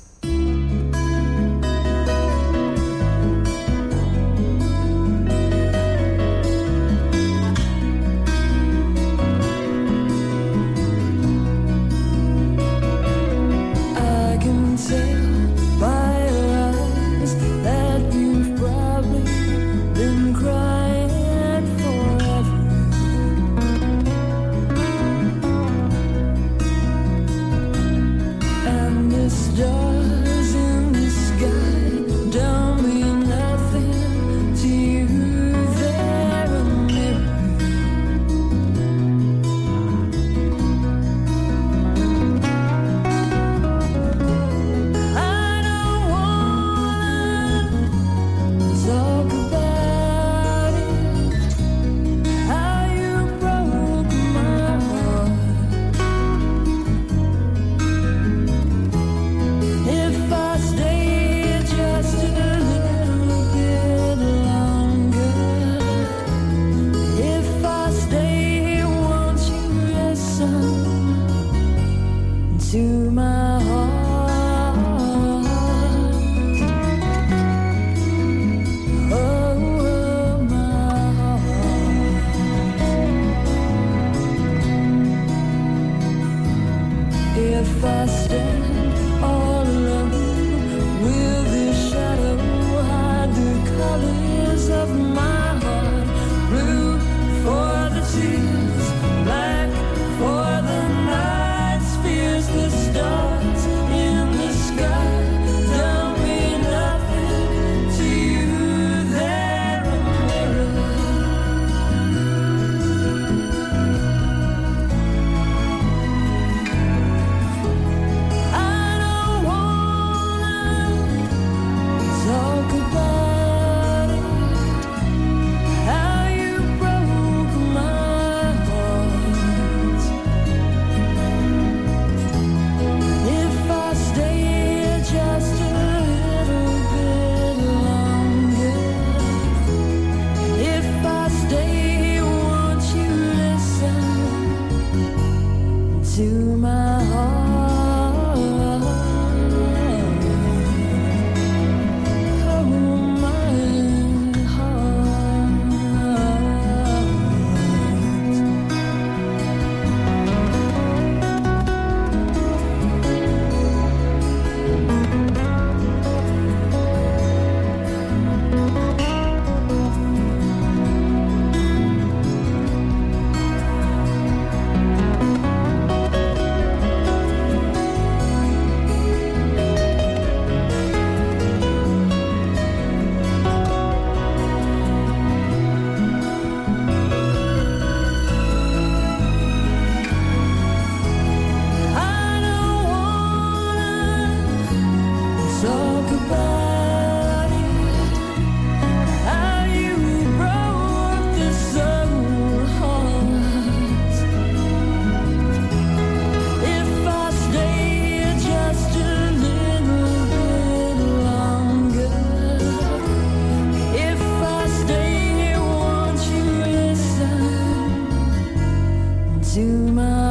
Zuma.